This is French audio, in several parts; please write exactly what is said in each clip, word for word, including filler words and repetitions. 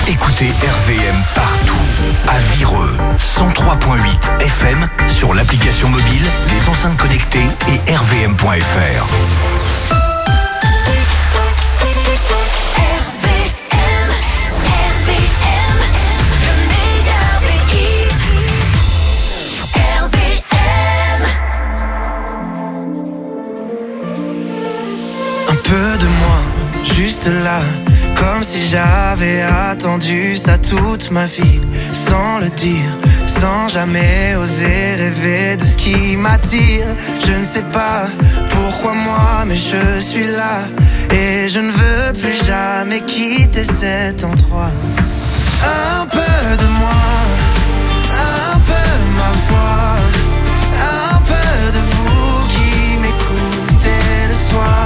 Écoutez R V M partout, à Vireux, cent trois virgule huit F M, sur l'application mobile, les enceintes connectées et r v m point f r. Un peu de moi, juste là, comme si j'avais attendu ça toute ma vie, sans le dire, sans jamais oser rêver de ce qui m'attire. Je ne sais pas pourquoi moi, mais je suis là, et je ne veux plus jamais quitter cet endroit. Un peu de moi, un peu ma voix, un peu de vous qui m'écoutez le soir.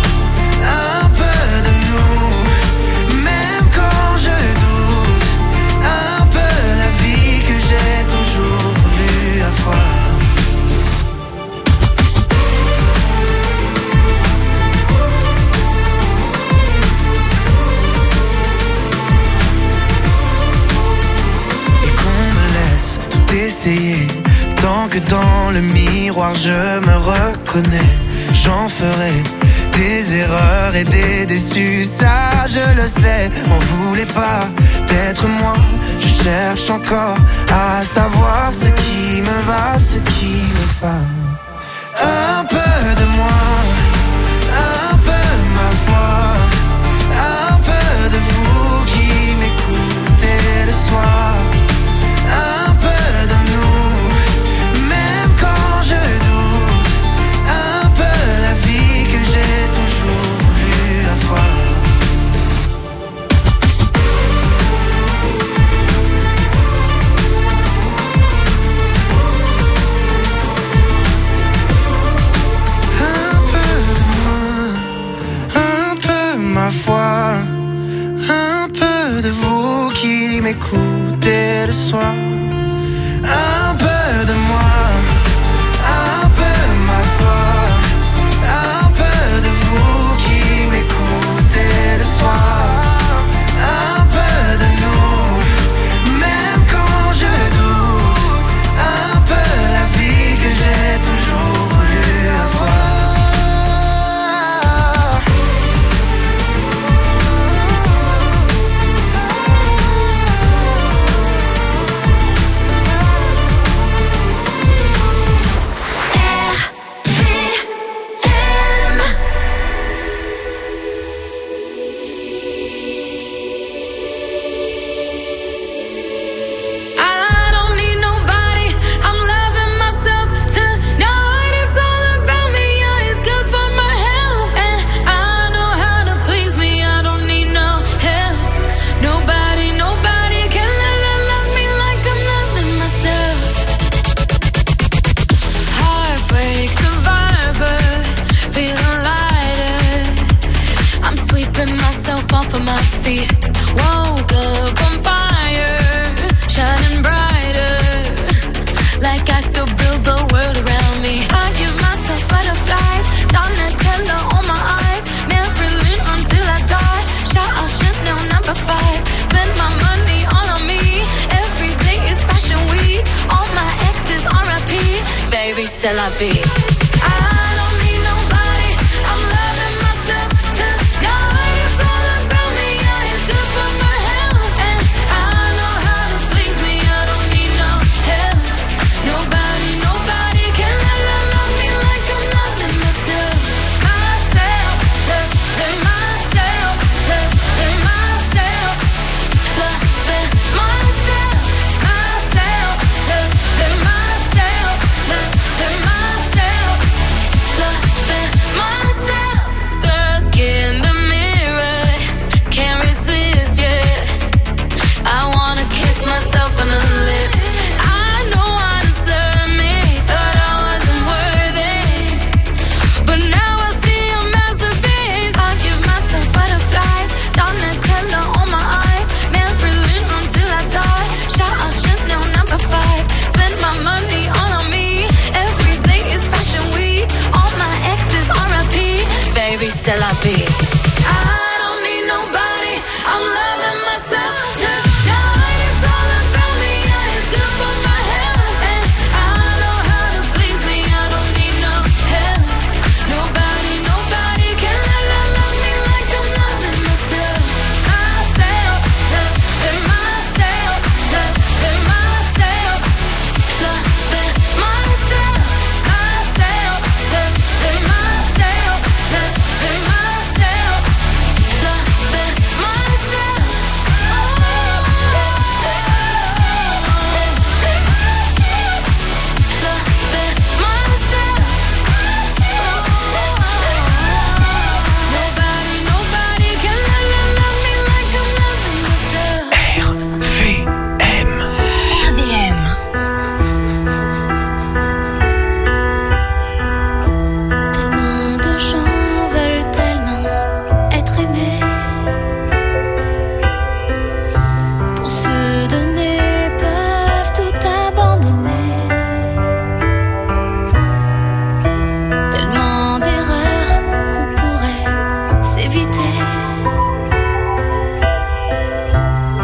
Essayer, tant que dans le miroir je me reconnais, j'en ferai des erreurs et des déçus, ça je le sais. M'en voulez pas d'être moi, je cherche encore à savoir ce qui me va, ce qui me va. Un peu de moi, un peu ma voix, un peu de vous qui m'écoutez le soir. Ma foi, un peu de vous qui m'écoutez le soir, un peu de moi, un peu ma foi, un peu de vous qui m'écoutez le soir, un peu de nous, même quand je doute, un peu la vie que j'ai toujours voulu avoir. Woke up on fire, shining brighter, like I could build the world around me. I give myself butterflies, Donatella on my eyes, Marilyn until I die. Shout out Chanel number five, spend my money all on me. Every day is fashion week, all my exes R I P. Baby, c'est la vie. I don't need nobody, I'm loving myself tonight. Myself,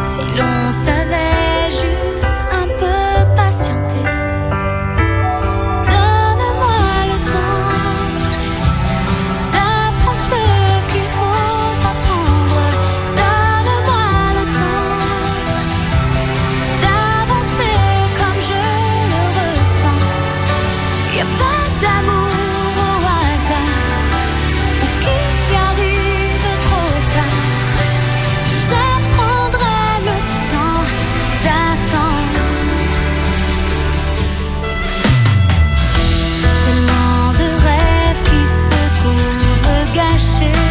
Si l'on savait juste un peu patienter. Donne-moi le temps d'apprendre ce qu'il faut apprendre. Donne-moi le temps d'avancer comme je le ressens. Y a pas d'amour au hasard ou qui arrive trop tard. J'apprendrai le temps d'attendre. Tellement de rêves qui se trouvent gâchés,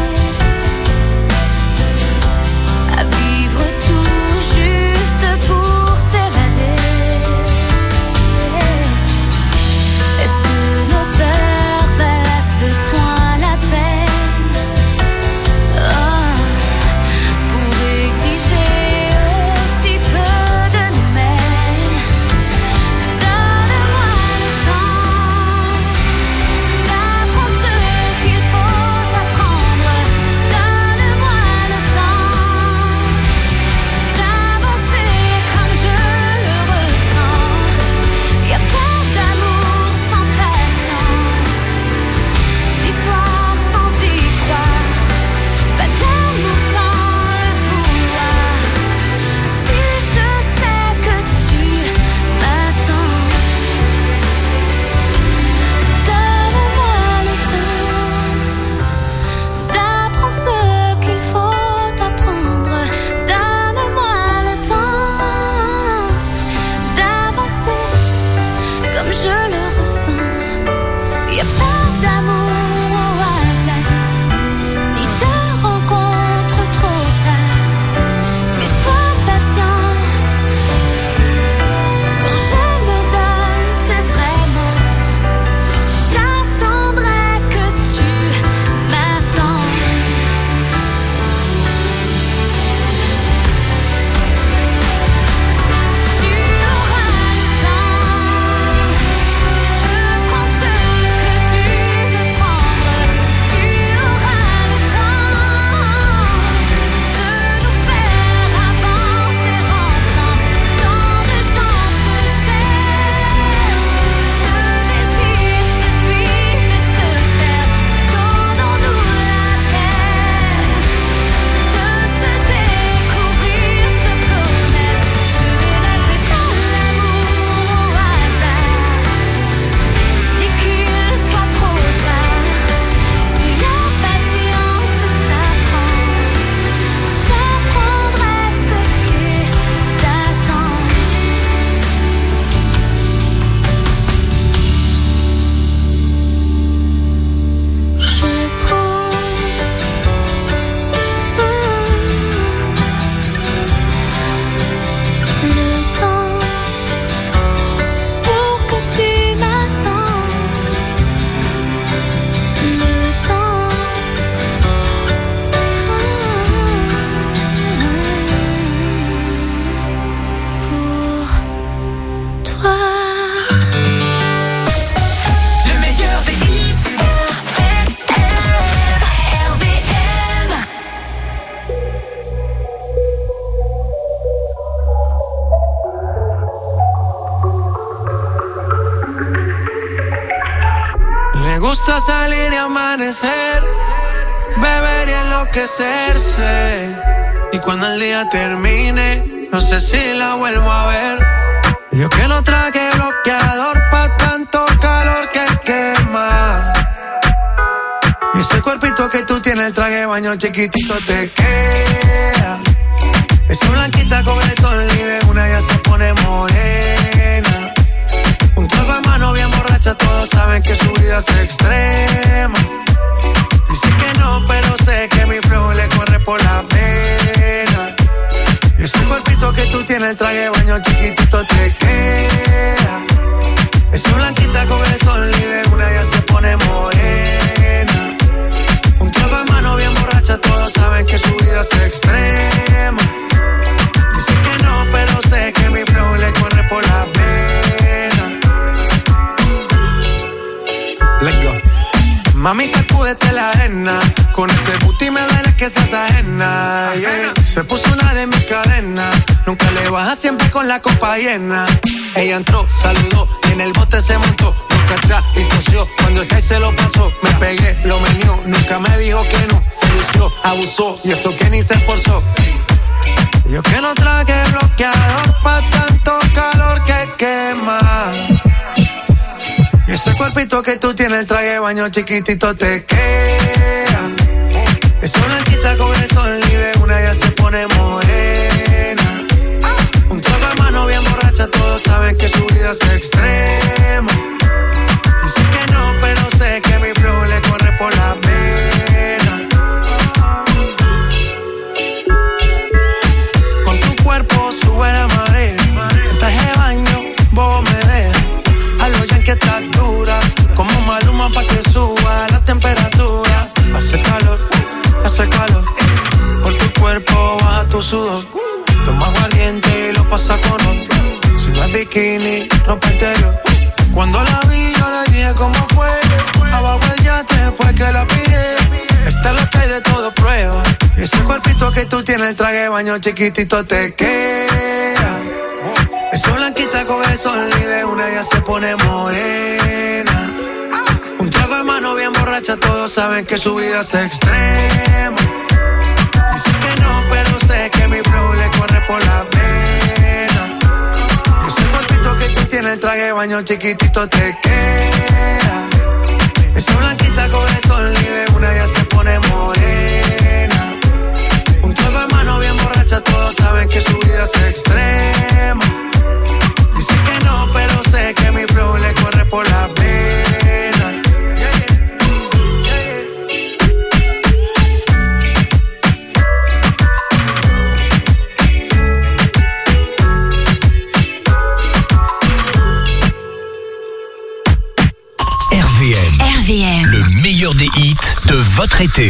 à vivre tout juste pour s'évader. Est-ce que nos peurs valent à ce point la peine? Oh, pour exiger aussi peu de nous-mêmes. Donne-moi le temps d'apprendre ce qu'il faut apprendre. Donne-moi le temps d'avancer comme je le ressens. Y a pas d'amour sans patience, d'histoire sans y croire, pas d'amour sans le vouloir. Si je sais que tu m'attends, donne-moi le temps d'apprendre ce qu'il faut apprendre. Donne-moi le temps d'avancer comme je le ressens. Y a pas d'amour au hasard, ni de rencontre trop tard. Mais sois patient, quand je me donne, c'est vraiment. J'attendrai que tu m'attendes. Tu auras le temps de prendre ce que tu veux prendre. Tu auras le temps de nous faire avancer ensemble. Tant de gens se cherchent, se désirent, se suivent et se perdent. Donnons-nous la peine de se découvrir, se connaître. Je ne laisserai pas l'amour au hasard, ni qu'il soit trop tard. Si la patience s'apprend, j'apprendrai ce qu'est d'attendre. Je prends le temps pour que tu m'attendes. Le temps pour toi. Le meilleur des hits. R V M. Le gusta salir y amanecer, beber y enloquecerse. Y cuando el día termine, no sé si la vuelvo a ver. Yo que no traje bloqueador pa' tanto calor que quema. Y ese cuerpito que tú tienes, el traje de baño chiquitito te queda. Esa blanquita con el sol y de una ya se pone morena. Un trago en mano bien borracha, todos saben que su vida es extrema. Dice que no, pero sé que mi flow le corre por la pena. Y ese cuerpito que tú tienes, el traje de baño chiquitito te queda. Esa blanquita con el sol y de una ya se pone morena. Un trago en mano bien borracha, todos saben que su vida es extrema. Dice que no, pero sé que mi flow le corre por la pena. Let's go. Mami, sacúdete la arena. Con ese booty me duele que seas ajena, yeah. Se puso una de mis cadenas. Nunca le baja, siempre con la copa llena. Ella entró, saludó, y en el bote se montó. Dos cachas y tosió, cuando el que se lo pasó. Me pegué, lo menió, nunca me dijo que no. Se lució, abusó, y eso que ni se esforzó. Yo que no traje bloqueador pa' tanto calor que quema. Y ese cuerpito que tú tienes, el traje de baño chiquitito te queda. Esa blanquita con el sol y de una ya se pone morena. Un trago de mano bien borracha, todos saben que su vida es extrema. Dicen que no, pero sé que mi flow le corre por la vena. Con tu cuerpo sube la marea. En traje de baño, vos me dejas. A lo ya que estás dura, como Maluma pa' que suba la temperatura. Hace calor, hace calor. Por tu cuerpo baja tu sudor. Toma aguardiente y lo pasa con ron. Si no es bikini, ropa interior. Cuando la vi yo le dije cómo fue. Abajo el yate fue que la pillé. Esta es lo que hay de todo prueba. Y ese cuerpito que tú tienes, el traje de baño chiquitito te queda. Esa blanquita con el sol y de una ya se pone morena. Un trago de mano bien borracha, todos saben que su vida es extrema. Dicen que no, pero sé que mi flow le corre por la vena. Ese cuerpito que tú tienes, el traje de baño chiquitito te queda. Esa blanquita con el sol y de una ya se pone morena. Un trago de mano bien borracha, todos saben que su vida es extrema. Dicen que no, pero sé que mi flow le corre por la vena. R V M. R V M. Le meilleur des hits de votre été.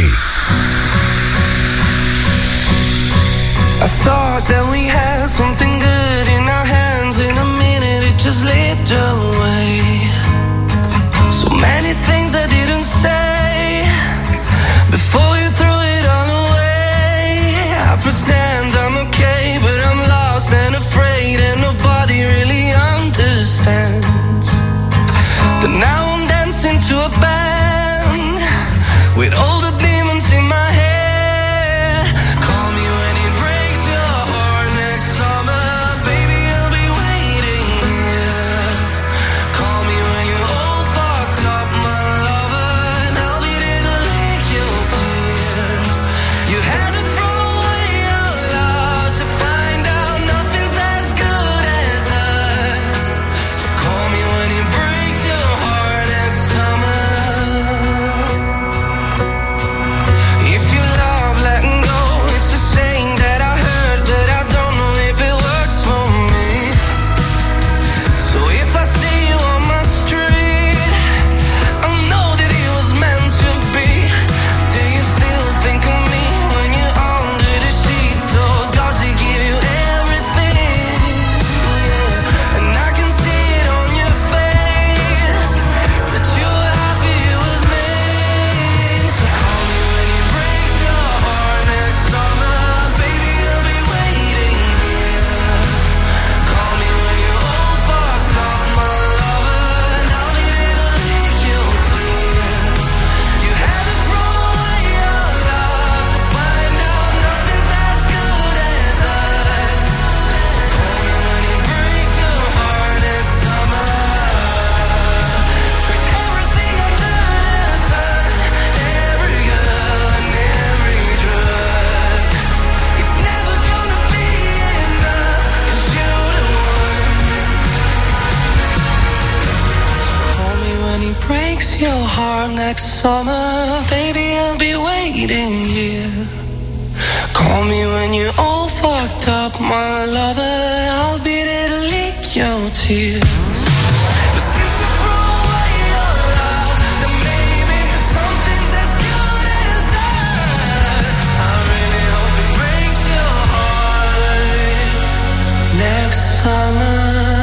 I thought that we had something good in our hands. In a minute it just slipped away. So many things I didn't say before you threw it all away. I pretend I'm okay, but I'm lost and afraid, and nobody really understands. But now I'm dancing to a band with all the demons in my head. Call me when it breaks your heart next summer, baby, I'll be waiting here. Call me when you're all fucked up, my lover, and I'll be there to lick your tears. You had to throw away your love to find out nothing's as good as us. So call me when it breaks your heart next summer. If you love letting go, it's a saying that I heard, but I don't know if it works for me. So if I see you on my street, I know that it was meant to be. Do you still think of me when you're under the sheets? So does it give you everything? Yeah. And I can see it on your face that you're happy with me. So call me when it breaks your heart next summer, baby, I'll be waiting here. Call me when you're all fucked up, my lover, and I'll be there to lick your tears. You had to throw away your love to find out nothing's as good as us. So call me when it breaks your heart next summer. Put everything under the sun, every girl and every drug. It's never gonna be enough, 'cause you're the one. Call me when he breaks your heart next summer, baby, I'll be waiting here. Call me when you're all fucked up, my lover, I'll be there to lick your tears. But since you threw away your love, then maybe something's as good as us. I really hope it breaks your heart next summer.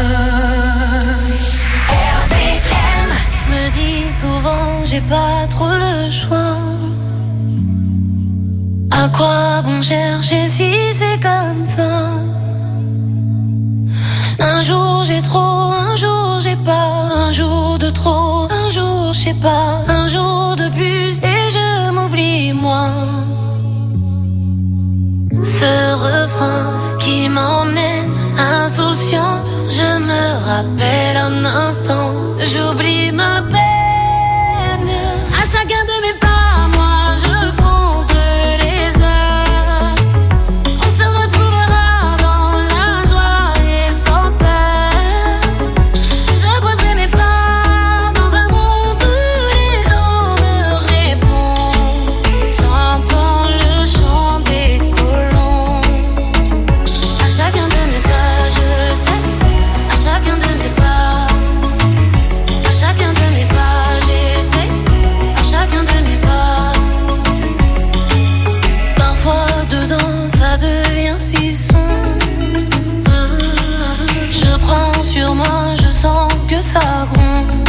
R V M. Je me dis souvent, j'ai pas trop le choix. À quoi bon chercher si c'est je sais pas, un jour de plus et je m'oublie moi. Ce refrain qui m'emmène insouciante, je me rappelle un instant, j'oublie ma peine. À chacun de mes pas, moi je compte les heures. On se retrouvera dans la joie et sans peur. Je poserai mes pas dans un monde où les gens me répondent. J'entends le chant des colons. À chacun de mes pas, je sais. À chacun de mes pas, à chacun de mes pas, j'essaie. À chacun de mes pas. Parfois dedans ça devient si sombre. Je prends sur moi, je sens que ça gronde.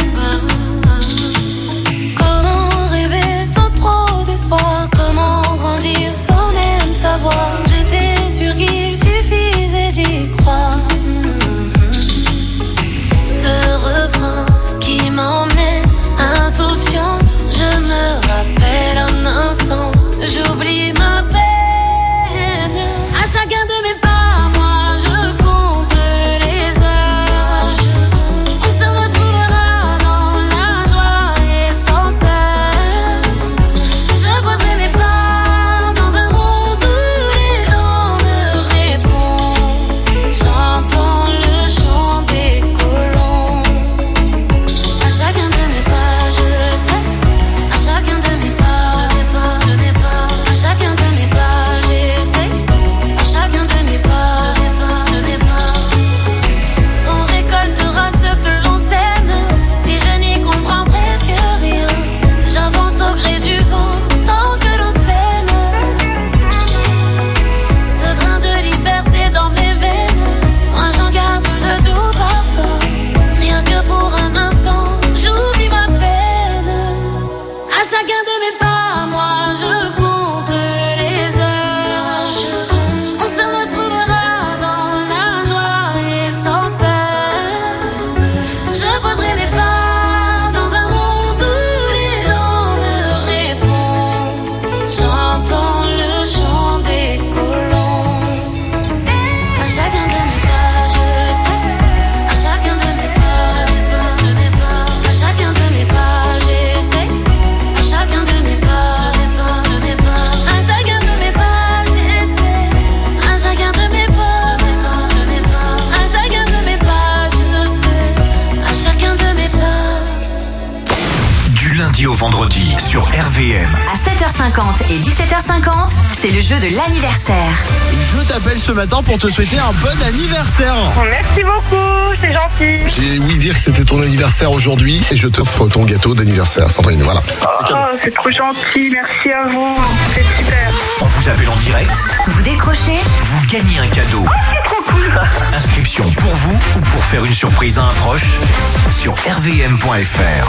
Comment rêver sans trop d'espoir? Comment grandir sans même savoir? J'étais sûre qu'il suffisait d'y croire. Ce refrain qui m'emmène insouciante, je me rappelle un instant, j'oublie ma peine. À chacun de mes pas, moi je compte les heures. On se retrouvera dans la joie et sans peur. Je poserai mes pas dans un monde où les gens me répondent. J'entends le chant des colons. À chacun de mes pas, je sais. À chacun de mes pas, à chacun de mes pas, j'essaie. À chacun de mes pas, on récoltera ce que l'on sème. Si je n'y comprends presque rien, j'avance au gré du vent tant que l'on s'aime. Ce grain de liberté dans mes veines, moi j'en garde le doux parfum. Rien que pour un instant, j'oublie ma peine. À chacun de mes pas, moi je compte les heures. On se retrouvera dans la joie et sans peur. Je poserai mes pas dans un monde où les gens me répondent. J'entends le chant des colons. À chacun de mes pas, je sais. À chacun de mes pas, à chacun de mes pas, j'essaie. À chacun de mes pas, à chacun de mes pas, j'essaie. À chacun de mes pas, à chacun de mes pas, je sais. À chacun de mes pas. Du lundi au vendredi sur R V M. À sept heures cinquante et dix-sept heures cinquante, c'est le jeu de l'anniversaire. Je t'appelle ce matin pour te souhaiter un bon anniversaire. Merci beaucoup, c'est gentil. J'ai ouï dire que c'était ton anniversaire aujourd'hui et je t'offre ton gâteau d'anniversaire, Sandrine. Voilà. Oh, c'est trop gentil, merci à vous, c'est super. On vous appelle en direct, Vous décrochez, vous gagnez un cadeau. Trop cool. Inscription pour vous ou pour faire une surprise à un proche sur r v m point f r.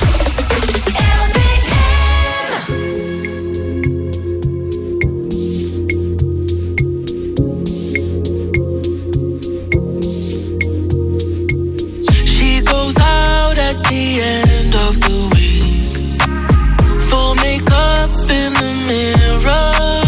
She goes out at the end of the week, full makeup in the mirror,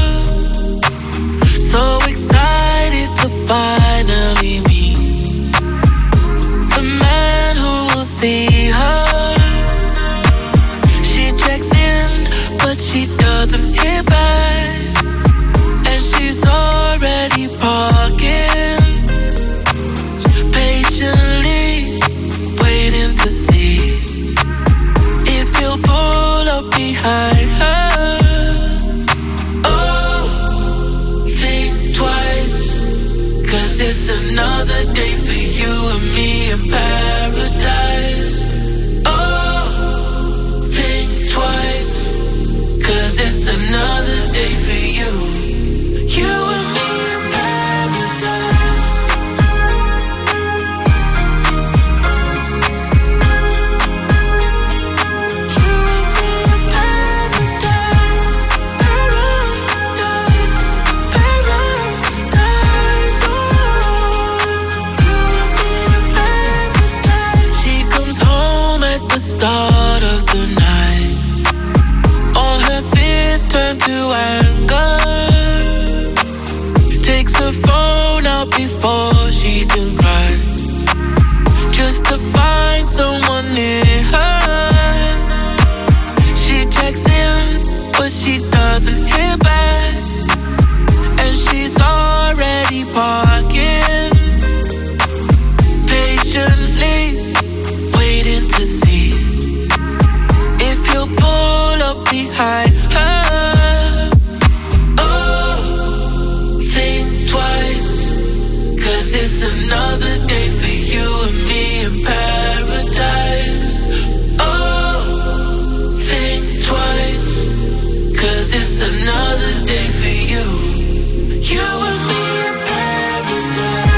so excited to finally meet the man who will see her. She checks in, but she doesn't hear back, and she's already parking, patiently waiting to see if he'll pull up behind her. Oh, think twice, 'cause it's another day for you and me in paradise. Oh, think twice, 'cause it's another day for you, you and me in paradise. She it's another day for you and me in paradise. Oh, think twice, cause it's another day for you. You and me in paradise.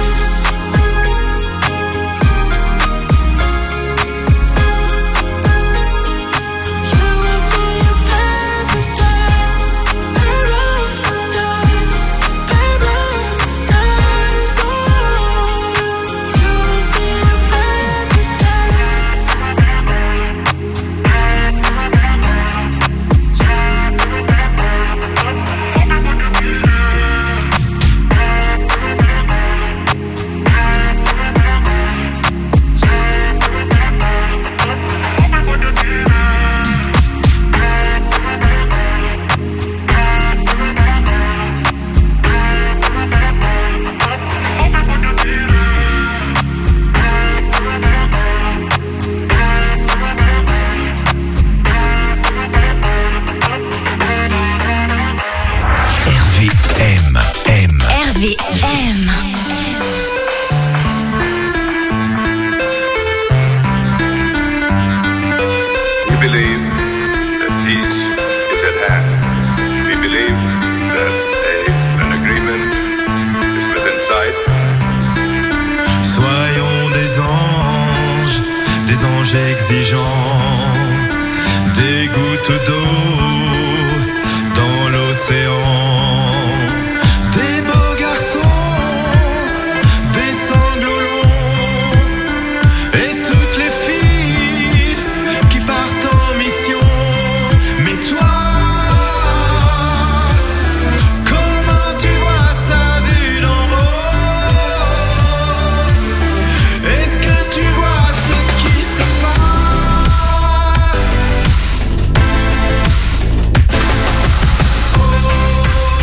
Exigeants, des gouttes d'eau dans l'océan, des beaux garçons, des sanglots longs, et toutes les filles qui partent en mission. Mais toi, comment tu vois ça vu d'en haut? Est-ce que tu vois ce qui se passe? Oh,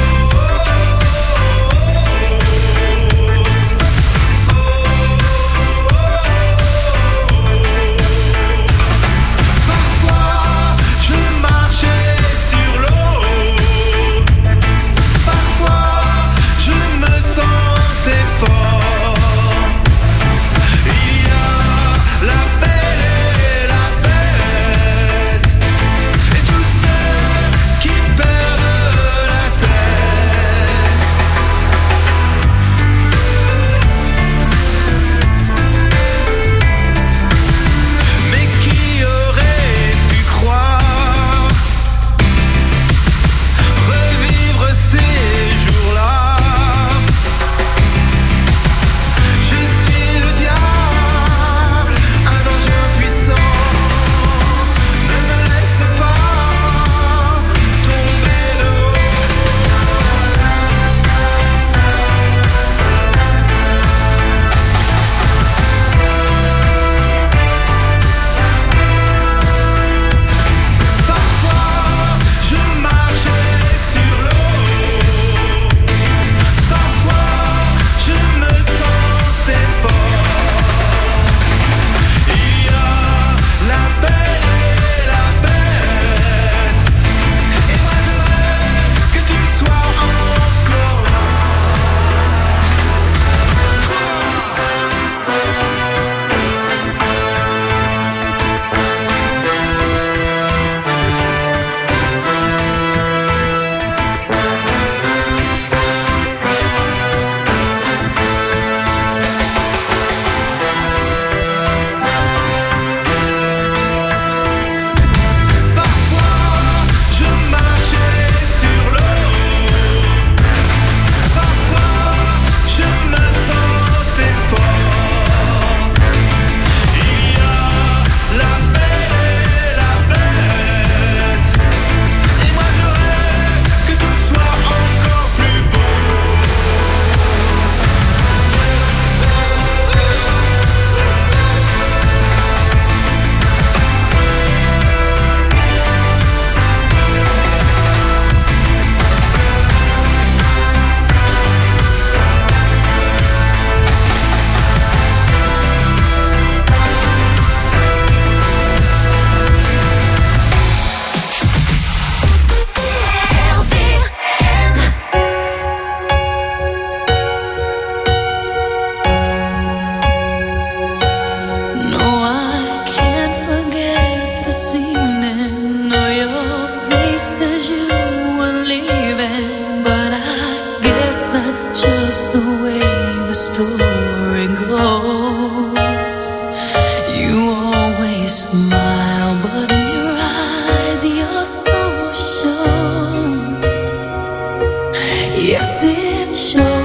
story goes. You always smile, but in your eyes your soul shows. Yes, it shows.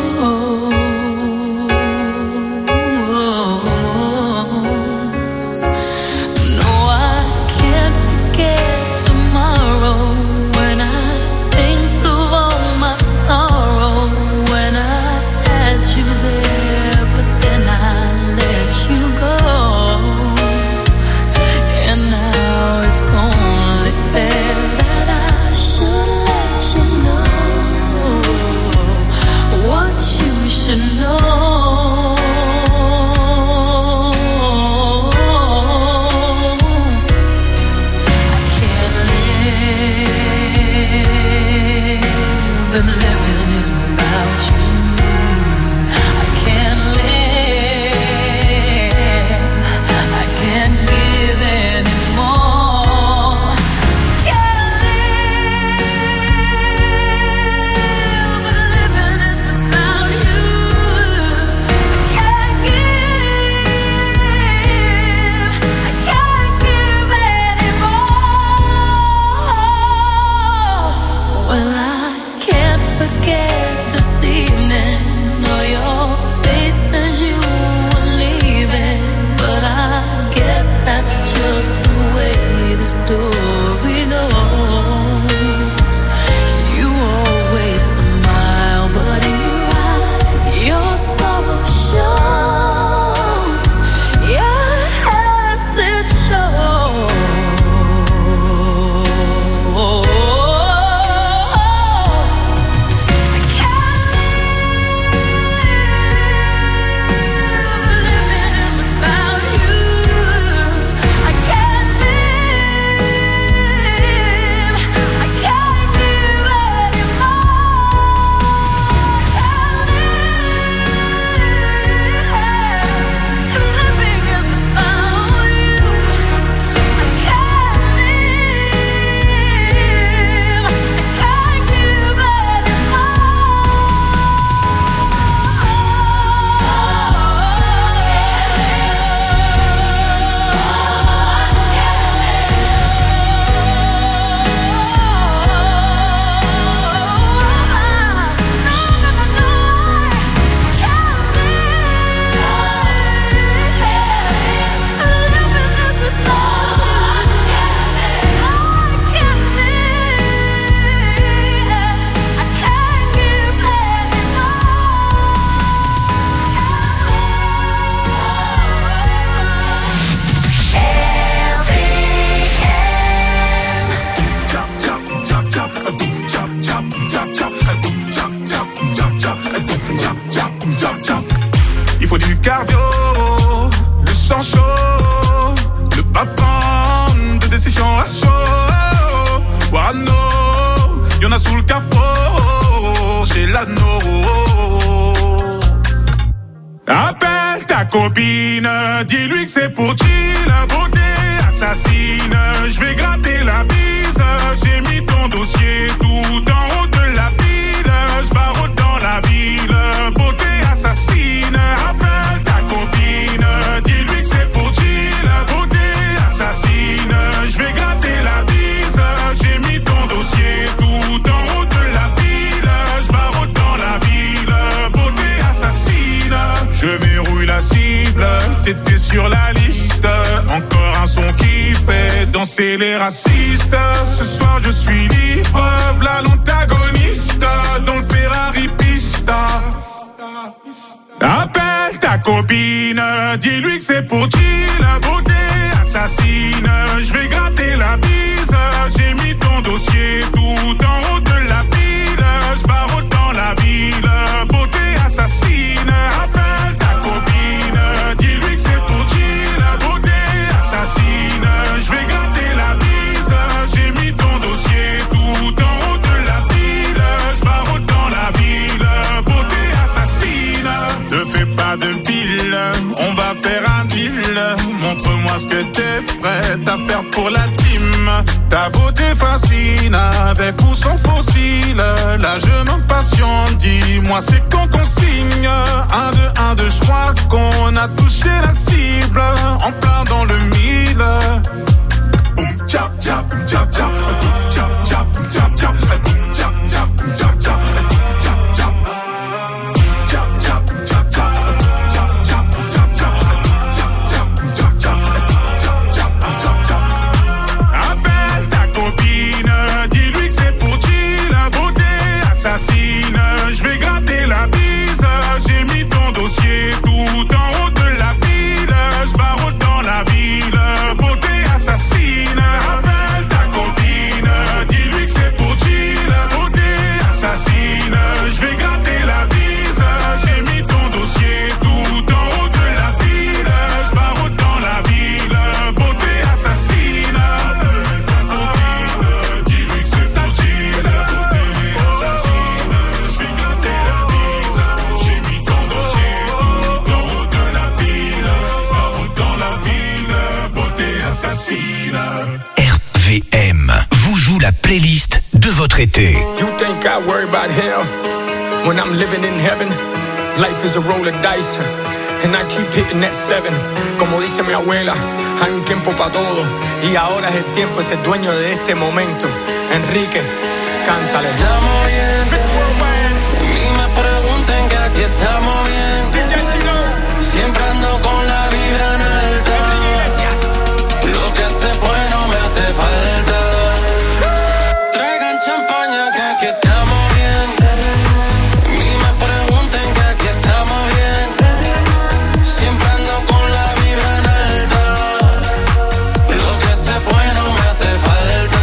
Dis-lui que c'est pour chill, la beauté assassine. Je vais gratter la bise. J'ai mis ton dossier tout en haut de la pile. Je barre dans la ville, beauté assassine. Appelle ta copine. Dis-lui que c'est pour chill, la beauté assassine. Je vais gratter la bise. J'ai mis ton dossier tout en haut de la pile. Je barre dans la ville, beauté assassine. Je verrouille la cible. T'étais sur la liste, encore un son qui fait danser les racistes. Ce soir je suis libre, v'là l'antagoniste dans le Ferrari Pista. Appelle ta copine, dis-lui que c'est pour chill, la beauté assassine. Je vais gratter la bise, j'ai mis ton dossier tout en haut de la pile. Je barre dans la ville, beauté assassine. Appelle ta copine, dis-lui que c'est pour chill, la beauté assassine. Je vais gratter la bise, j'ai mis ton dossier tout en haut de la pile. Je barre dans la ville, beauté assassine. Ne fais pas de pile, on va faire un deal. Montre-moi ce que t'es prête à faire pour la team. Ta beauté fascine, avec ou sans fossile. Là je m'impatiente, dis-moi c'est qu'on consigne. Un, deux, un, deux, a touché la cible, en plein dans le mille. Boum, tchap, tchap, tchap, tchap, tchap, tchap, tchap, tchap, tchap, tchap, tchap, tchap, tchap. Appelle ta copine, dis-lui que c'est pour G, la beauté assassine. Je vais gratter la bise, j'ai mis ton dossier tout en haut de la pile. Je barre dans la ville, beauté assassine. Appelle ta copine, dis-lui que c'est pour G, la beauté assassine. Je vais gratter la bise, j'ai mis ton dossier tout en haut de la pile. Je barre dans la ville, beauté assassine. Appelle ta copine, dis-lui que c'est pour G, la beauté assassine. Je vais gratter la bise, j'ai mis ton dossier tout en haut de la pile. Je barre dans la ville, beauté assassine. R V M vous joue la playlist de votre été. You think I worry about hell when I'm living in heaven? Life is a roll of dice and I keep hitting that seven. Como dice mi abuela, hay un tiempo para todo y ahora es el tiempo de ser dueño de este momento. Enrique, cántale. Estamos bien, ni me pregunten que aquí estamos bien. Siempre ando con la vibra en alta. Lo que se fue no me hace falta. Traigan champaña que aquí estamos bien. Ni me pregunten que aquí estamos bien. Siempre ando con la vibra en alta. Lo que se fue no me hace falta.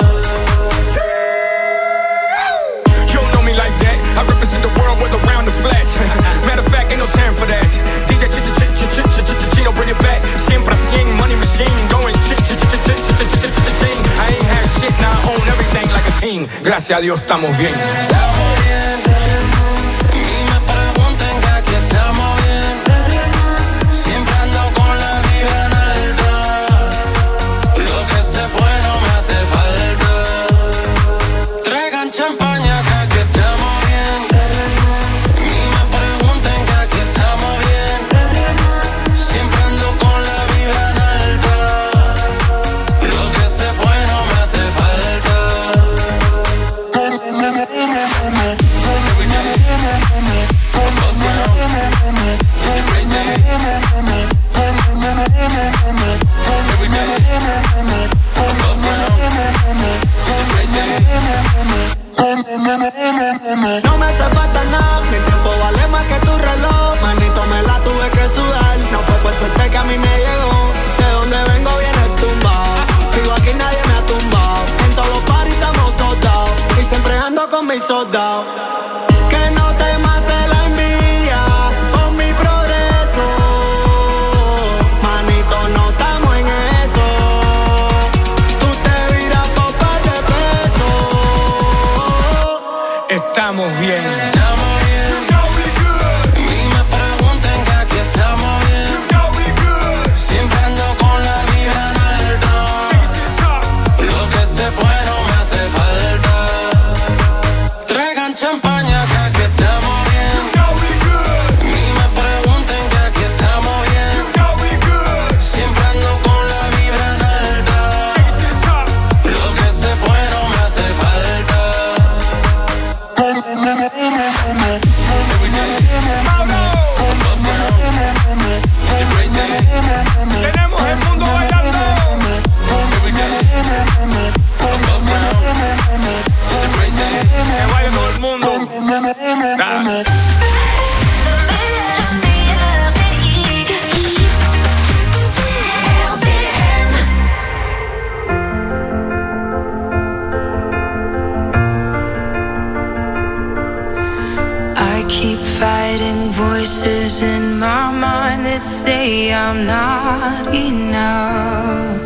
You don't know me like that. I represent the world with around the flash. Matter of fact, ain't no time for that. D J Ch Ch Ch Ch Ch Ch Chino, bring it back. Siempre cien, money machine, going ch ch ch ch ch ch ch ch ch ching. I ain't had shit, now I own everything like a king. Gracias a Dios estamos bien. Estamos bien. Ni me pregunten que aquí estamos bien. Siempre ando con la vibra en alta. Lo que se fue no me hace falta. Traigan champaña que aquí estamos bien. Ni me pregunten que aquí estamos bien. Siempre ando con la vibra en alta. Lo que se fue no me hace falta. No me hace falta nada, mi tiempo vale más que tu reloj. Manito, me la tuve que sudar. No fue por suerte que a mí me llegó. De donde vengo viene tumbado. Sigo aquí, nadie me ha tumbado. En todos los parties estamos soldados. Y siempre ando con mis soldados. Que no te mate la envidia con mi progreso. Manito, no estamos en eso. Tú te viras por par de pesos. Estamos bien. Estamos bien. You know we good. Ni me pregunten que aquí estamos bien. You know we good. Siempre ando con la vibra en alta. Lo que se fue no me hace falta. Traigan champaña que aquí estamos bien. You know we good. Ni me pregunten que aquí estamos bien. You know we good. Siempre ando con la vibra en alta. Lo que se fue no me hace falta. Tenemos el mundo bailando. Que baile todo el mundo. Nah. I keep fighting voices in my mind that say I'm not enough.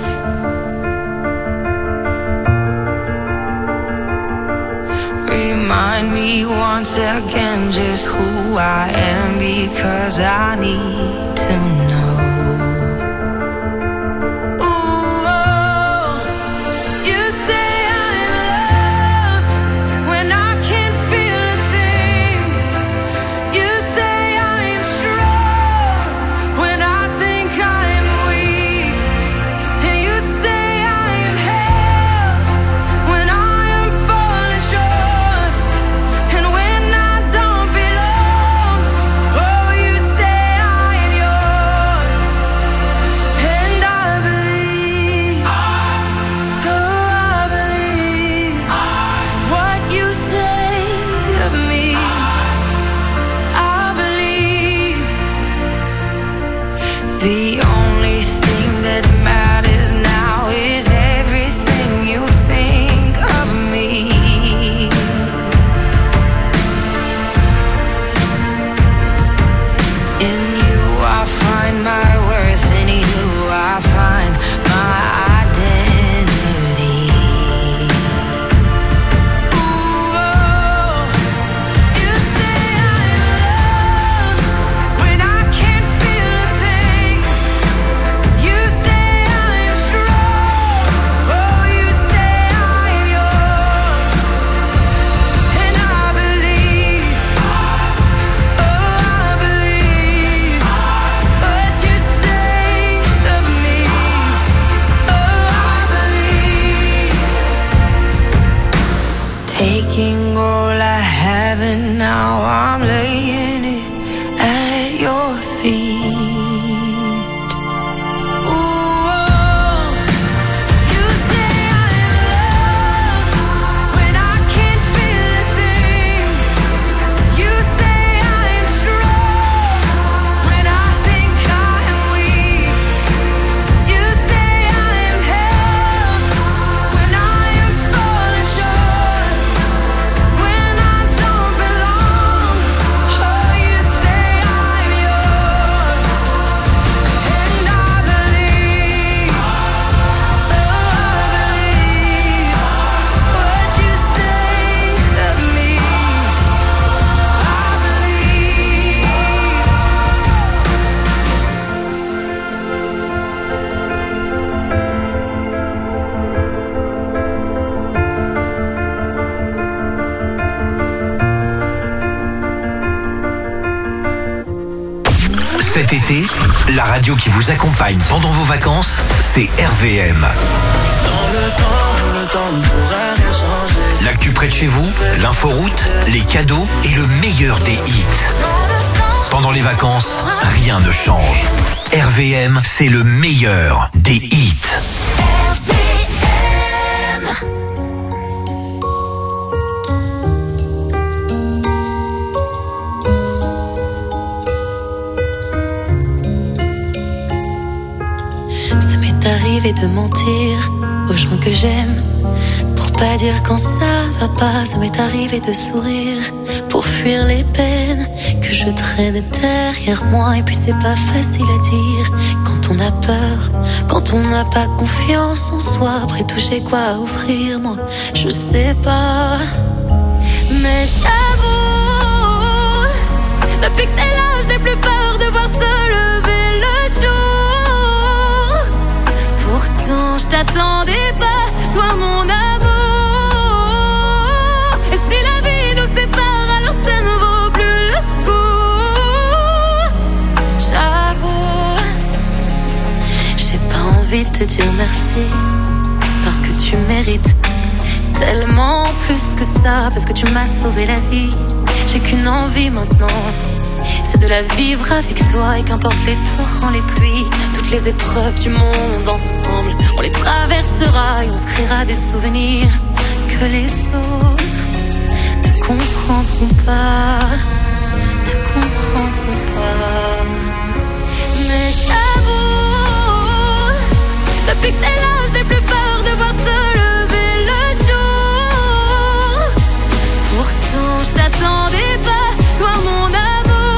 Remind me once again just who I am, because I need to know. When your feet. Cet été, la radio qui vous accompagne pendant vos vacances, c'est R V M. Dans le temps, le temps ne pourra rien changer. L'actu près de chez vous, l'inforoute, les cadeaux et le meilleur des hits. Pendant les vacances, rien ne change. R V M, c'est le meilleur des hits. Arriver de mentir aux gens que j'aime pour pas dire quand ça va pas. Ça m'est arrivé de sourire pour fuir les peines que je traîne derrière moi. Et puis c'est pas facile à dire quand on a peur, quand on n'a pas confiance en soi. Après tout j'ai quoi à offrir, moi je sais pas. Mais j'avoue, depuis que t'es là je n'ai plus peur de voir se lever le jour. Pourtant, je t'attendais pas, toi mon amour. Et si la vie nous sépare, alors ça ne vaut plus le coup. J'avoue, j'ai pas envie de te dire merci, parce que tu mérites tellement plus que ça. Parce que tu m'as sauvé la vie, j'ai qu'une envie maintenant, c'est de la vivre avec toi. Et qu'importe les torrents, les pluies, toutes les épreuves du monde ensemble, on les traversera et on se créera des souvenirs que les autres ne comprendront pas, ne comprendront pas. Mais j'avoue, depuis que t'es là, je n'ai plus peur de voir se lever le jour. Pourtant, je t'attendais pas, toi mon amour.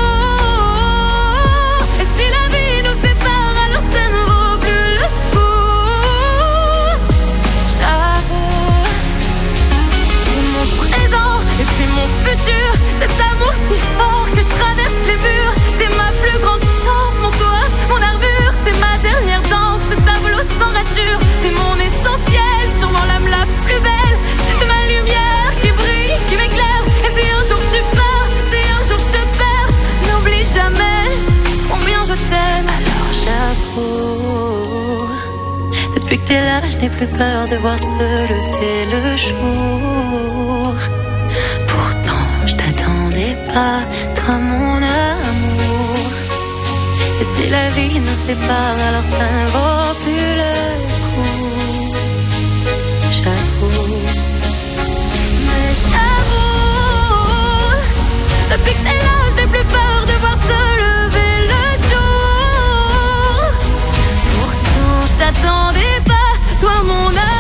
Futur, cet amour si fort que je traverse les murs. T'es ma plus grande chance, mon toit, mon armure. T'es ma dernière danse, ce tableau sans rature. T'es mon essentiel, sûrement l'âme la plus belle. T'es ma lumière qui brille, qui m'éclaire. Et si un jour tu pars, si un jour je te perds, n'oublie jamais combien je t'aime. Alors j'avoue, depuis que t'es là, je n'ai plus peur de voir se lever le jour. Je t'attendais pas, toi mon amour. Et si la vie nous sépare, alors ça ne vaut plus le coup. J'avoue, mais j'avoue, depuis que t'es là, je n'ai plus peur de voir se lever le jour. Pourtant, je t'attendais pas, toi mon amour.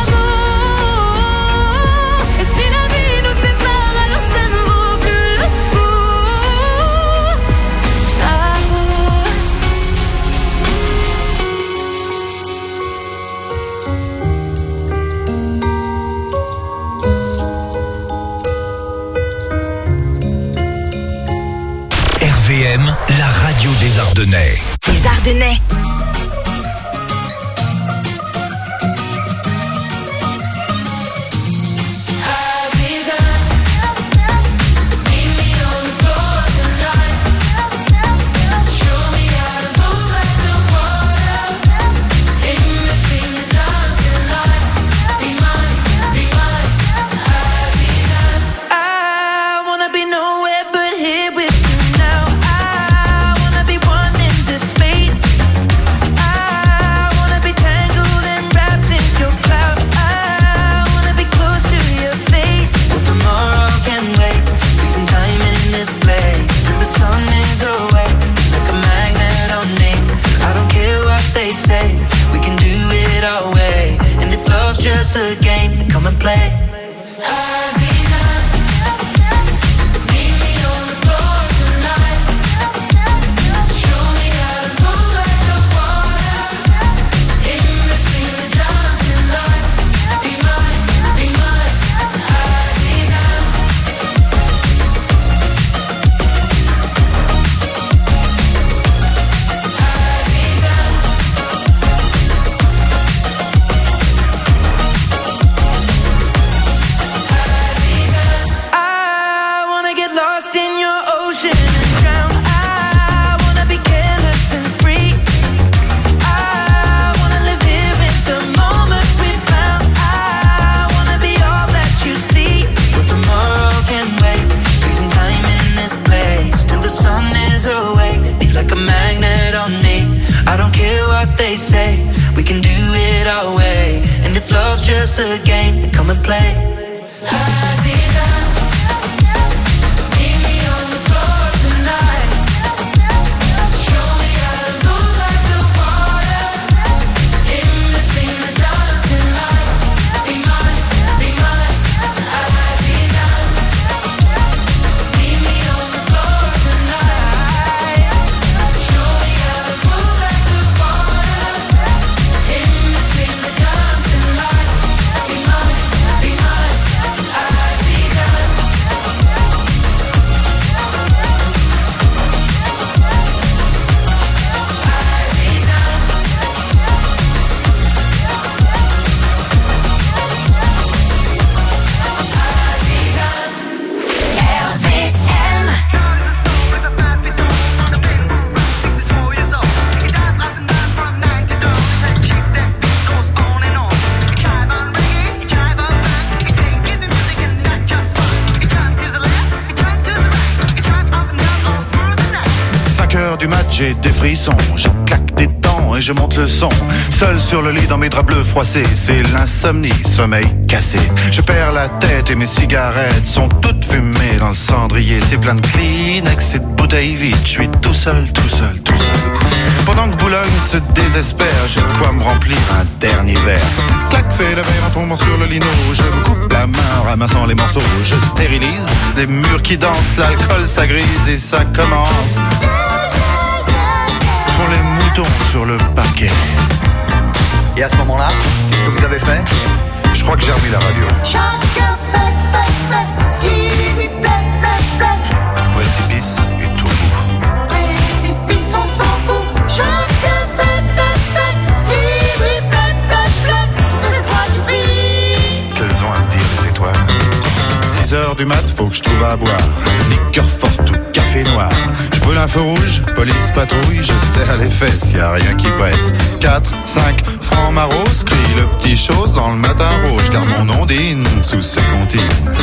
R V M, la radio des Ardennais. Les Ardennais. I wanna be nowhere but here with you now. I wanna be one a game, then come and play. Say we can do it our way, and if love's just a game, then come and play. Du match, j'ai des frissons, je claque des dents et je monte le son. Seul sur le lit dans mes draps bleus froissés, c'est l'insomnie, sommeil cassé. Je perds la tête et mes cigarettes sont toutes fumées dans le cendrier. C'est plein de Kleenex et de bouteilles vides, je suis tout seul, tout seul, tout seul. Pendant que Boulogne se désespère, j'ai de quoi me remplir un dernier verre. Clac, fait la veille en tombant sur le lino. Je me coupe la main en ramassant les morceaux. Je stérilise les murs qui dansent, l'alcool ça grise et ça commence. Font les moutons sur le parquet. Et à ce moment-là, qu'est-ce que vous avez fait? Je crois que j'ai remis la radio. Chacun fait, fait, fait ce qui lui plaît, plaît, plaît. Précipice et tout bout. Précipice, on s'en fout. Chacun fait, fait, fait ce qui lui plaît, plaît, plaît. Toutes les étoiles du pays. Qu'elles ont à me dire les étoiles? six heures du mat, faut que je trouve à boire. Liqueur forte ou café noir. Je brûle un feu rouge, police patrouille, je serre les fesses, y a rien qui presse. quatre, cinq, francs maros, crie le petit chose dans le matin rouge, car mon ondine sous ses comptines.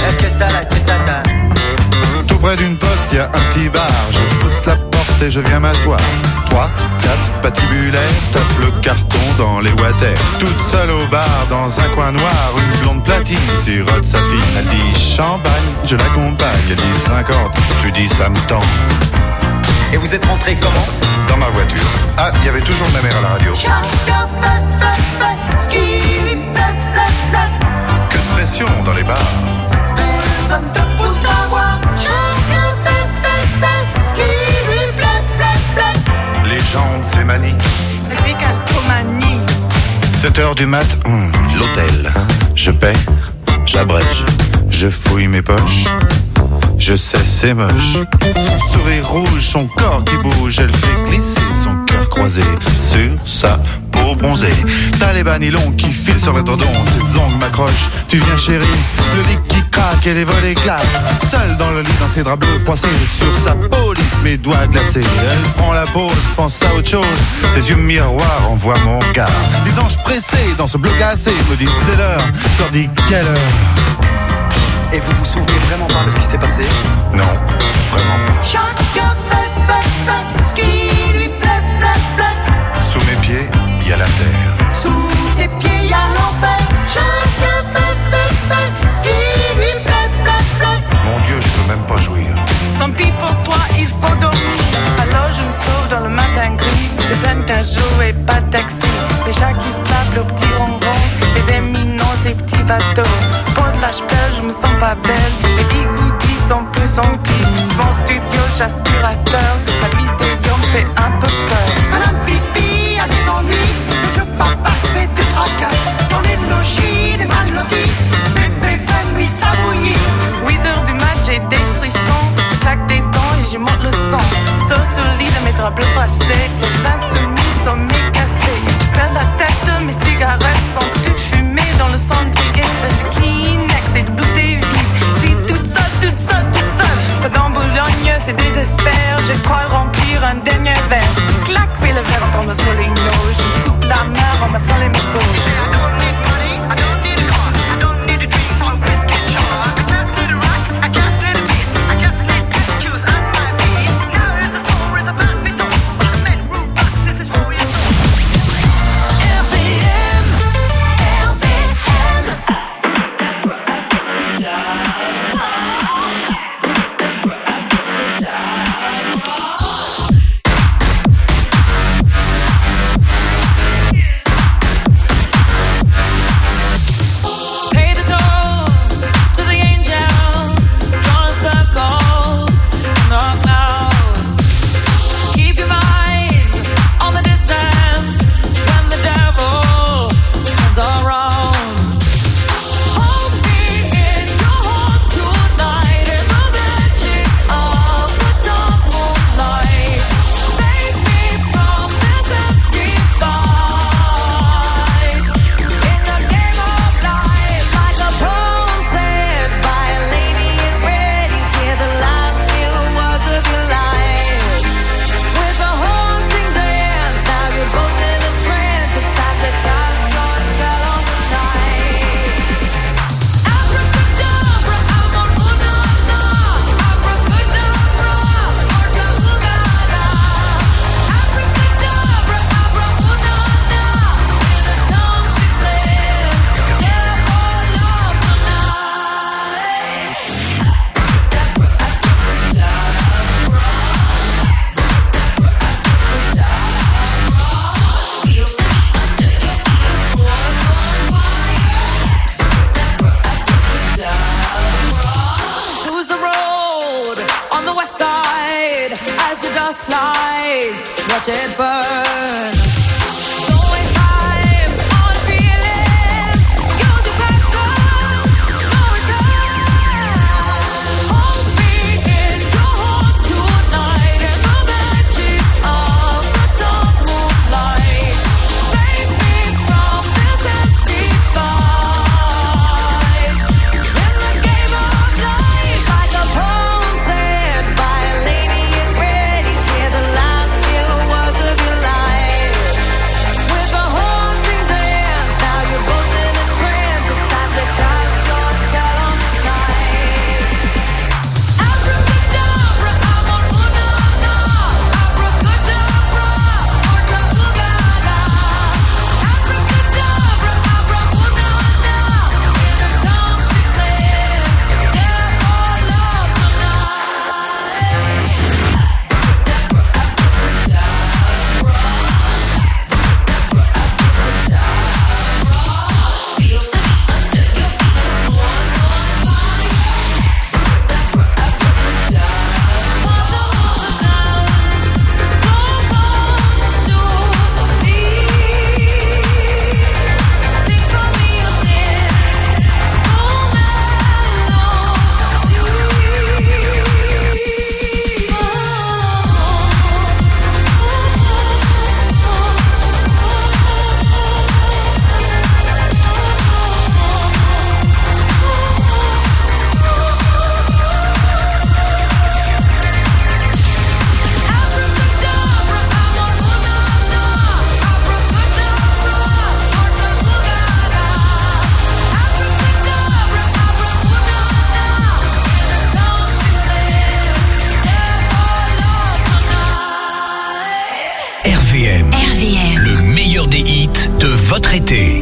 Tout près d'une poste, y a un petit bar, je pousse la porte et je viens m'asseoir. trois, quatre, patibulaire, tape le carton dans les water. Toute seule au bar, dans un coin noir, une blonde platine sirote sa fille. Elle dit champagne, je l'accompagne, elle dit cinquante, je lui dis ça me tend. Et vous êtes rentré comment? Dans ma voiture. Ah, il y avait toujours ma mère à la radio. Chacun fait, fait, fait ce qui lui plaît, plaît, plaît. Que de pression dans les bars. Personne te pousse à boire. Chacun fait, fait, fait ce qui lui plaît, plaît, plaît. Les jambes, c'est manie. Décalcomanie. sept heures du mat, hum, l'hôtel. Je paie, j'abrège, je fouille mes poches. Je sais, c'est moche. Son sourire rouge, son corps qui bouge, elle fait glisser son cœur croisé sur sa peau bronzée. T'as les bas nylons qui filent sur le dredon, ses ongles m'accrochent. Tu viens chérie, le lit qui craque et les volets claquent. Seule dans le lit, dans ses draps bleus froissés, sur sa peau lisse, mes doigts glacés. Elle prend la pause, pense à autre chose. Ses yeux miroirs envoient mon regard. Des anges pressés dans ce bleu glacé me disent c'est l'heure. Je leur dis quelle heure. Et vous vous souvenez vraiment pas de ce qui s'est passé? Non, vraiment pas. Chacun fait, fait, fait ce qui lui plaît, plaît, plaît. Sous mes pieds, il y a la terre. Sous tes pieds, il y a l'enfer. Chacun fait, fait, fait ce qui lui plaît, plaît, plaît. Mon Dieu, je peux même pas jouir. Tant pis pour toi, il faut dormir. Alors je me sauve dans le matin gris. C'est plein de jouer, pas de taxi. Les chats qui se tapent le petit ronron. Les amis non tes petits bateaux. Pour de l'âge belle, je me sens pas belle. Les bigoudis sont plus emplis. Mon studio, j'aspirateur. La vidéo me fait un peu peur. Madame Pipi a des ennuis. Monsieur Papa se fait des tracas. Dans les logis, des mal lotis. Bébé fait nuit sabouillie. huit heures du mat, j'ai des frissons. Je claque des dents et j'y monte le sang. Sauce au lit de mes draps bleus froissés. C'est insoumis, sommet cassé. Je perds la tête, mes cigarettes sont toutes fumées dans le cendrier. Espèce de Kleenex et de bouteilles vides. Je suis toute seule, toute seule, toute seule. Pas dans Boulogne, c'est désespère. Je crois remplir un dernier verre. Clac, fais le verre en tombant sur les noix. Je me coupe la main en massant les morceaux. watch it burn. Été.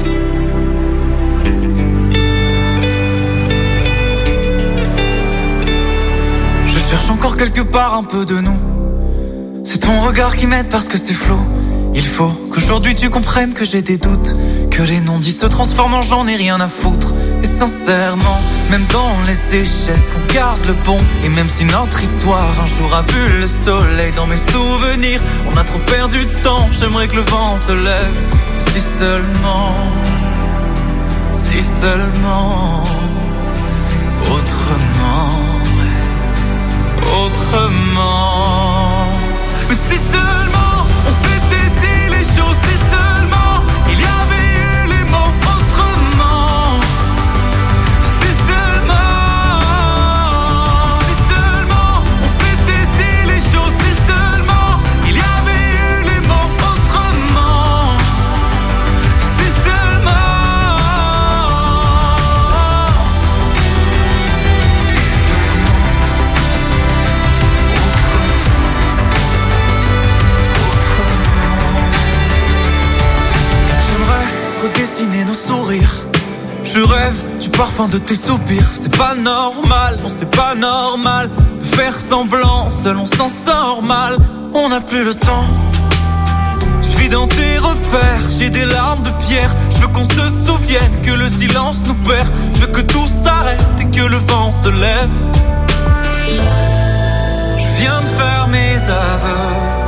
Je cherche encore quelque part un peu de nous. C'est ton regard qui m'aide parce que c'est flou. Il faut qu'aujourd'hui tu comprennes que j'ai des doutes, que les non-dits se transforment en j'en ai rien à foutre. Et sincèrement, même dans les échecs, on garde le bon. Et même si notre histoire un jour a vu le soleil, dans mes souvenirs, on a trop perdu de temps. J'aimerais que le vent se lève. Si seulement, si seulement, autrement, autrement. Mais si seulement on s'était dit les choses, si seulement il y avait eu les mots autrement. Si seulement, si seulement on s'était dit les choses, si seulement il y avait eu les mots autrement. Si seulement. Redessiner nos sourires. Je rêve du parfum de tes soupirs. C'est pas normal, non c'est pas normal de faire semblant, seul on s'en sort mal. On n'a plus le temps. Je vis dans tes repères, j'ai des larmes de pierre. Je veux qu'on se souvienne que le silence nous perd. Je veux que tout s'arrête et que le vent se lève. Je viens de faire mes aveux.